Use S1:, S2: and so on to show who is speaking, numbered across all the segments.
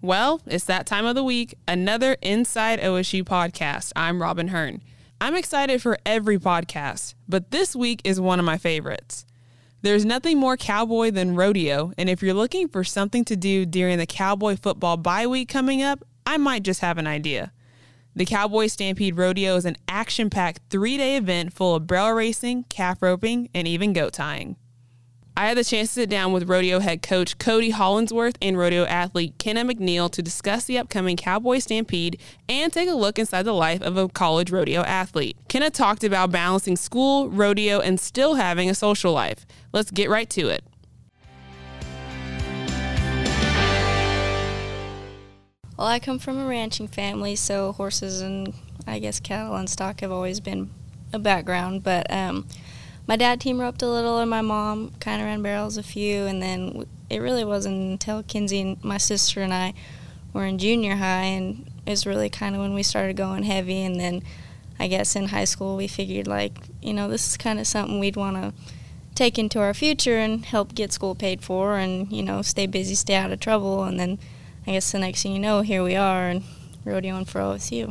S1: Well, it's that time of the week, another Inside OSU podcast. I'm Robin Hearn. I'm excited for every podcast, but this week is one of my favorites. There's nothing more cowboy than rodeo, and if you're looking for something to do during the Cowboy football bye week coming up, I might just have an idea. The Cowboy Stampede Rodeo is an action-packed 3-day event full of barrel racing, calf roping, and even goat tying. I had the chance to sit down with rodeo head coach Cody Hollinsworth and rodeo athlete Kenna McNeil to discuss the upcoming Cowboy Stampede and take a look inside the life of a college rodeo athlete. Kenna talked about balancing school, rodeo, and still having a social life. Let's get right to it.
S2: Well, I come from a ranching family, so horses and I guess cattle and stock have always been a background, but my dad team roped a little, and my mom kind of ran barrels a few, and then it really wasn't until Kinsey and my sister and I were in junior high, and it was really kind of when we started going heavy, and then I guess in high school we figured, this is kind of something we'd want to take into our future and help get school paid for and, stay busy, stay out of trouble, and then I guess the next thing you know, here we are and rodeoing for OSU.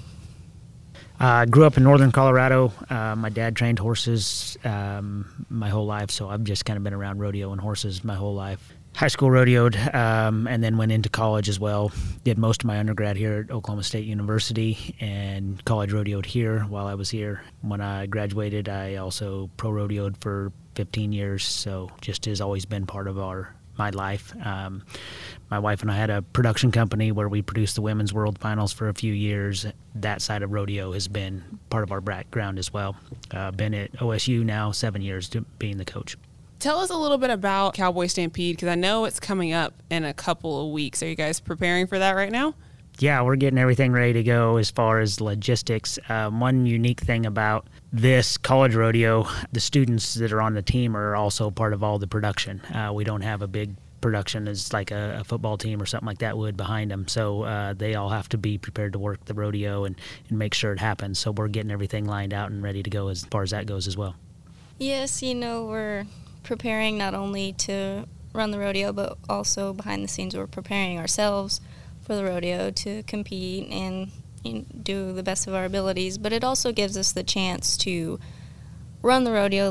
S3: I grew up in northern Colorado. My dad trained horses my whole life, so I've just kind of been around rodeo and horses my whole life. High school rodeoed, and then went into college as well. Did most of my undergrad here at Oklahoma State University, and college rodeoed here while I was here. When I graduated, I also pro rodeoed for 15 years, so just has always been part of my life. My wife and I had a production company where we produced the Women's World Finals for a few years. That side of rodeo has been part of our background as well. Been at OSU now 7 years being the coach.
S1: Tell us a little bit about Cowboy Stampede, because I know it's coming up in a couple of weeks. Are you guys preparing for that right now?
S3: Yeah, we're getting everything ready to go as far as logistics. One unique thing about this college rodeo, the students that are on the team are also part of all the production. We don't have a big production as like a football team or something like that would behind them. So they all have to be prepared to work the rodeo and make sure it happens. So we're getting everything lined out and ready to go as far as that goes as well.
S2: Yes, we're preparing not only to run the rodeo, but also behind the scenes we're preparing ourselves for the rodeo to compete and do the best of our abilities. But it also gives us the chance to run the rodeo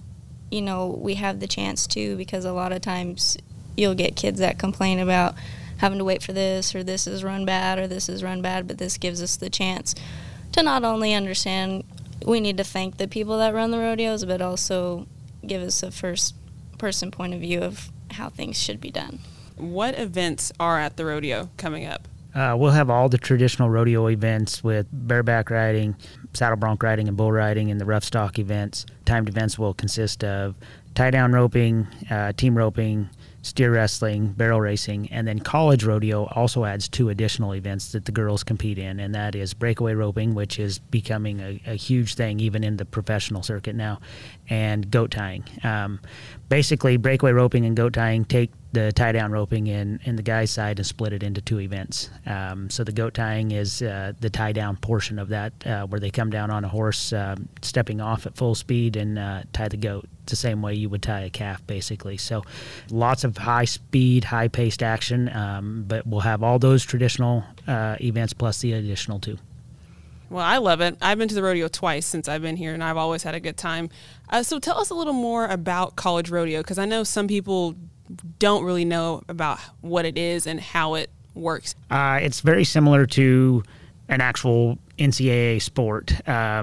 S2: we have the chance to, because a lot of times you'll get kids that complain about having to wait for this, or this is run bad, or this is run bad, but this gives us the chance to not only understand we need to thank the people that run the rodeos, but also give us a first-person point of view of how things should be done.
S1: What events are at the rodeo coming up?
S3: We'll have all the traditional rodeo events with bareback riding, saddle bronc riding, and bull riding, and the rough stock events. Timed events will consist of tie-down roping, team roping, steer wrestling, barrel racing, and then college rodeo also adds 2 additional events that the girls compete in, and that is breakaway roping, which is becoming a huge thing even in the professional circuit now, and goat tying. Basically, breakaway roping and goat tying take the tie-down roping in the guys' side and split it into 2 events. So the goat tying is the tie-down portion of that, where they come down on a horse, stepping off at full speed and tie the goat. It's the same way you would tie a calf, basically. So lots of high-speed, high-paced action, but we'll have all those traditional events plus the additional 2.
S1: Well, I love it. I've been to the rodeo twice since I've been here, and I've always had a good time. So tell us a little more about college rodeo, because I know some people don't really know about what it is and how it works.
S3: It's very similar to an actual NCAA sport.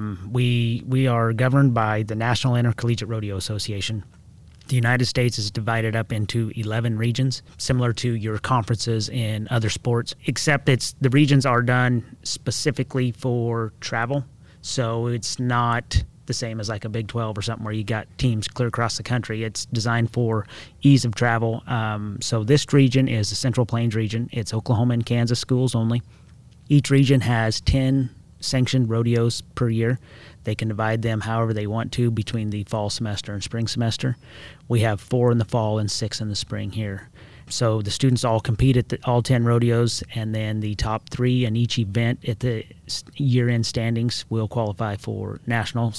S3: We are governed by the National Intercollegiate Rodeo Association. The United States is divided up into 11 regions, similar to your conferences in other sports, except the regions are done specifically for travel. So it's not the same as like a Big 12 or something where you got teams clear across the country. It's designed for ease of travel. So this region is the Central Plains region. It's Oklahoma and Kansas schools only. Each region has 10 sanctioned rodeos per year. They can divide them however they want to between the fall semester and spring semester. We have 4 in the fall and 6 in the spring here. So the students all compete at all 10 rodeos, and then the top 3 in each event at the year-end standings will qualify for nationals.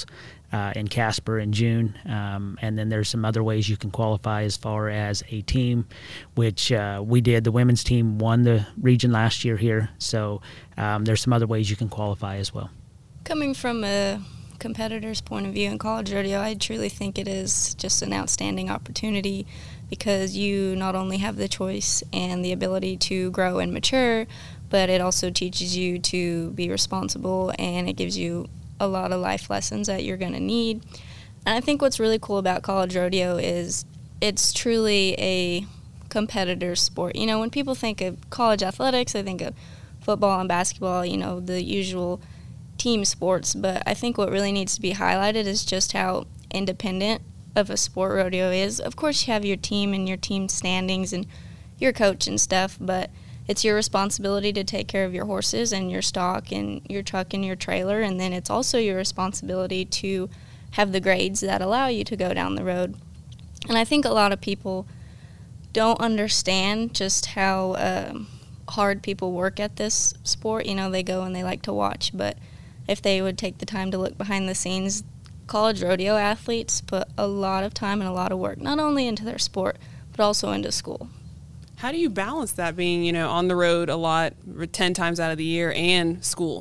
S3: in Casper in June. And then there's some other ways you can qualify as far as a team, which we did. The women's team won the region last year here. So there's some other ways you can qualify as well.
S2: Coming from a competitor's point of view in college rodeo, I truly think it is just an outstanding opportunity because you not only have the choice and the ability to grow and mature, but it also teaches you to be responsible, and it gives you a lot of life lessons that you're going to need. And I think what's really cool about college rodeo is it's truly a competitor sport. You know, when people think of college athletics, they think of football and basketball, you know, the usual team sports. But I think what really needs to be highlighted is just how independent of a sport rodeo is. Of course, you have your team and your team standings and your coach and stuff, but it's your responsibility to take care of your horses and your stock and your truck and your trailer, and then it's also your responsibility to have the grades that allow you to go down the road. And I think a lot of people don't understand just how hard people work at this sport. You know, they go and they like to watch, but if they would take the time to look behind the scenes, college rodeo athletes put a lot of time and a lot of work, not only into their sport, but also into school.
S1: How do you balance that being, you know, on the road a lot, 10 times out of the year, and school?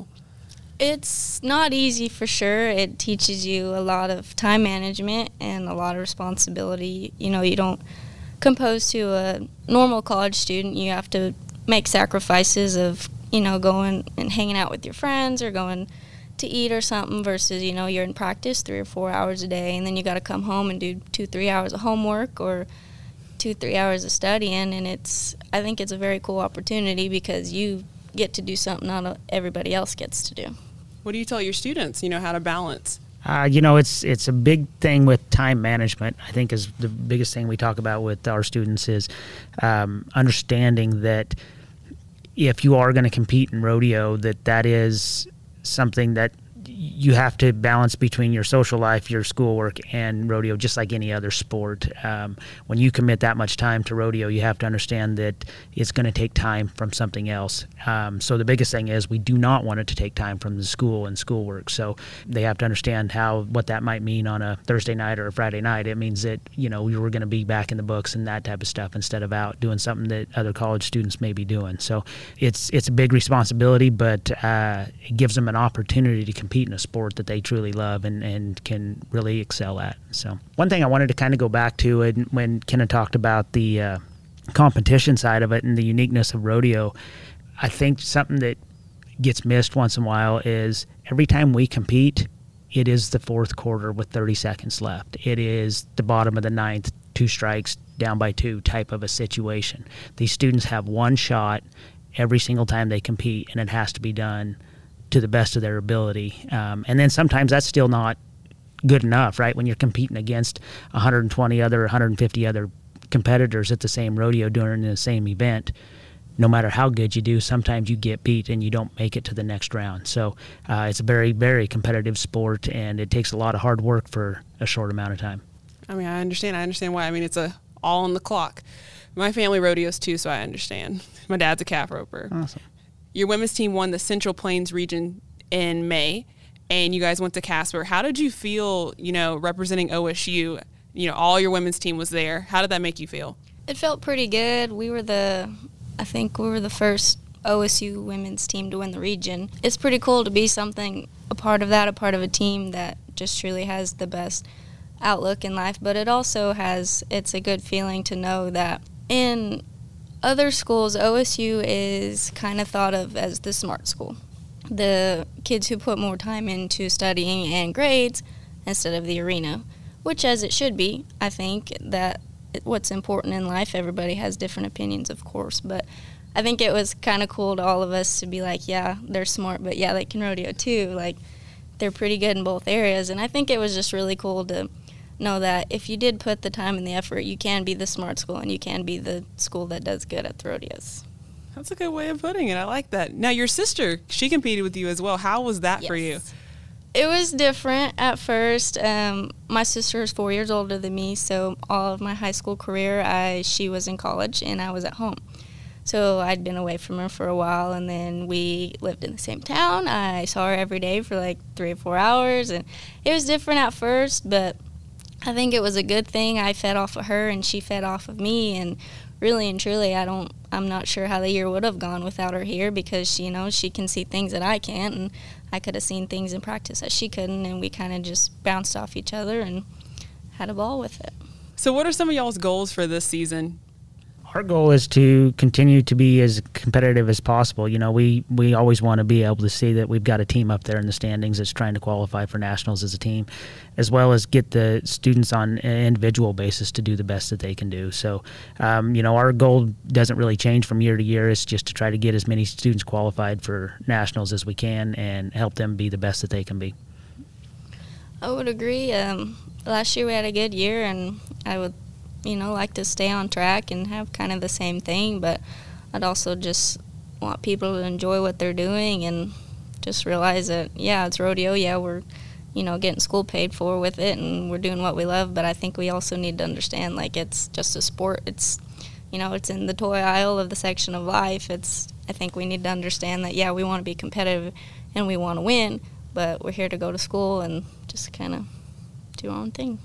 S2: It's not easy for sure. It teaches you a lot of time management and a lot of responsibility. You know, you don't compose to a normal college student. You have to make sacrifices of, you know, going and hanging out with your friends or going to eat or something versus, you know, you're in practice 3 or 4 hours a day, and then you got to come home and do 2-3 hours of homework or 2-3 hours of studying. And I think it's a very cool opportunity because you get to do something not everybody else gets to do.
S1: What do you tell your students, you know, how to balance?
S3: You know, it's a big thing with time management. I think is the biggest thing we talk about with our students is understanding that if you are going to compete in rodeo, that is something that you have to balance between your social life, your schoolwork, and rodeo, just like any other sport. When you commit that much time to rodeo, you have to understand that it's going to take time from something else. So the biggest thing is we do not want it to take time from the school and schoolwork. So they have to understand what that might mean on a Thursday night or a Friday night. It means that, you know, you were going to be back in the books and that type of stuff instead of out doing something that other college students may be doing. So it's a big responsibility, but it gives them an opportunity to compete in a sport that they truly love and can really excel at. So one thing I wanted to kind of go back to, and when Kenna talked about the competition side of it and the uniqueness of rodeo, I think something that gets missed once in a while is every time we compete, it is the fourth quarter with 30 seconds left. It is the bottom of the ninth, 2 strikes, down by 2 type of a situation. These students have one shot every single time they compete, and it has to be done to the best of their ability. And then sometimes that's still not good enough, right? When you're competing against 150 other competitors at the same rodeo during the same event, no matter how good you do, sometimes you get beat and you don't make it to the next round. So it's a very, very competitive sport, and it takes a lot of hard work for a short amount of time.
S1: I mean, I understand why. I mean, it's all on the clock. My family rodeos too, so I understand. My dad's a calf roper.
S3: Awesome.
S1: Your women's team won the Central Plains region in May, and you guys went to Casper. How did you feel, you know, representing OSU? You know, all your women's team was there. How did that make you feel?
S2: It felt pretty good. I think we were the first OSU women's team to win the region. It's pretty cool to be a part of a team that just truly has the best outlook in life. But it's a good feeling to know that in other schools, OSU is kind of thought of as the smart school. The kids who put more time into studying and grades instead of the arena, which as it should be. I think that what's important in life, everybody has different opinions, of course, but I think it was kind of cool to all of us to be like, yeah, they're smart, but yeah, they can rodeo too. Like, they're pretty good in both areas, and I think it was just really cool to know that if you did put the time and the effort, you can be the smart school and you can be the school that does good at the rodeos.
S1: That's a good way of putting it. I like that. Now, your sister, she competed with you as well. How was that for you?
S2: It was different at first. My sister is 4 years older than me, so all of my high school career, she was in college and I was at home. So I'd been away from her for a while, and then we lived in the same town. I saw her every day for like 3 or 4 hours, and it was different at first, but I think it was a good thing. I fed off of her, and she fed off of me, and really and truly, I'm not sure how the year would have gone without her here, because she can see things that I can't, and I could have seen things in practice that she couldn't, and we kind of just bounced off each other and had a ball with it.
S1: So what are some of y'all's goals for this season?
S3: Our goal is to continue to be as competitive as possible. We always want to be able to see that we've got a team up there in the standings that's trying to qualify for nationals as a team, as well as get the students on an individual basis to do the best that they can do. So, our goal doesn't really change from year to year. It's just to try to get as many students qualified for nationals as we can and help them be the best that they can be.
S2: I would agree. Last year we had a good year, and I would like to stay on track and have kind of the same thing, but I'd also just want people to enjoy what they're doing and just realize that, it's rodeo. We're, getting school paid for with it, and we're doing what we love, but I think we also need to understand, like, it's just a sport. It's, it's in the toy aisle of the section of life. I think we need to understand that, we want to be competitive and we want to win, but we're here to go to school and just kind of do our own thing.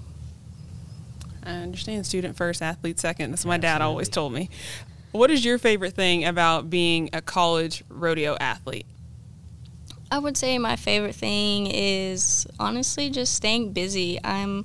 S1: I understand, student first, athlete second. That's what my dad always told me. What is your favorite thing about being a college rodeo athlete?
S2: I would say my favorite thing is honestly just staying busy.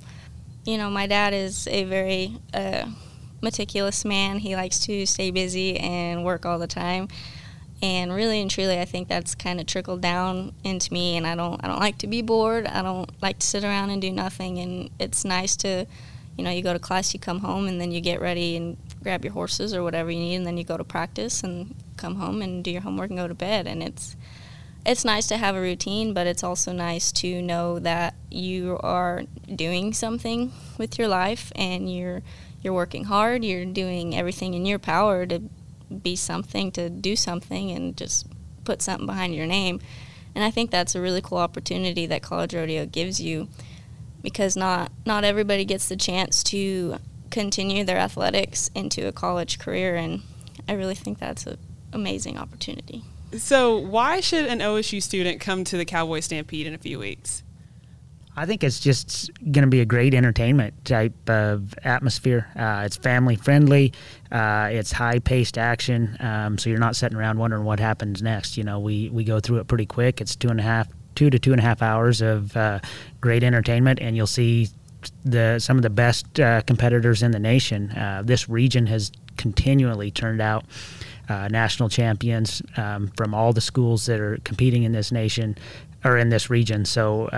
S2: My dad is a very meticulous man. He likes to stay busy and work all the time. And really and truly, I think that's kind of trickled down into me, and I don't like to be bored. I don't like to sit around and do nothing, and it's nice to you go to class, you come home, and then you get ready and grab your horses or whatever you need, and then you go to practice and come home and do your homework and go to bed. And it's nice to have a routine, but it's also nice to know that you are doing something with your life, and you're working hard. You're doing everything in your power to be something, to do something, and just put something behind your name. And I think that's a really cool opportunity that college rodeo gives you, because not everybody gets the chance to continue their athletics into a college career, and I really think that's an amazing opportunity.
S1: So why should an OSU student come to the Cowboy Stampede in a few weeks?
S3: I think it's just going to be a great entertainment type of atmosphere. It's family friendly. It's high paced action. So you're not sitting around wondering what happens next. We go through it pretty quick. It's 2 to 2.5 hours of great entertainment, and you'll see some of the best competitors in the nation. This region has continually turned out national champions from all the schools that are competing in this nation or in this region. So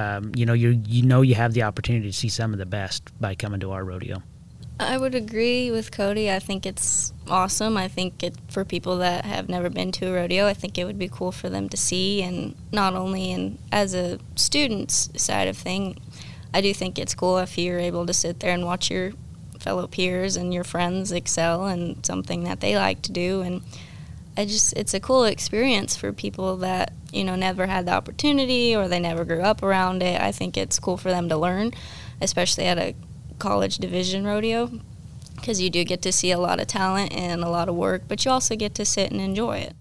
S3: you have the opportunity to see some of the best by coming to our rodeo.
S2: I would agree with Cody. I think it's awesome. I think for people that have never been to a rodeo, I think it would be cool for them to see, and not only as a student's side of thing, I do think it's cool if you're able to sit there and watch your fellow peers and your friends excel in something that they like to do, and it's a cool experience for people that never had the opportunity or they never grew up around it. I think it's cool for them to learn, especially at a college division rodeo, because you do get to see a lot of talent and a lot of work, but you also get to sit and enjoy it.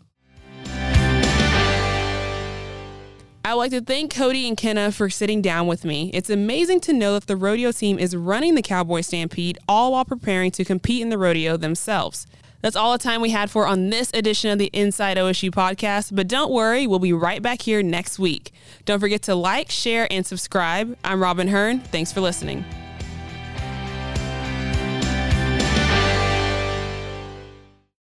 S1: I'd like to thank Cody and Kenna for sitting down with me. It's amazing to know that the rodeo team is running the Cowboy Stampede, all while preparing to compete in the rodeo themselves. That's all the time we had for on this edition of the Inside OSU podcast, but don't worry, we'll be right back here next week. Don't forget to like, share, and subscribe. I'm Robin Hearn. Thanks for listening.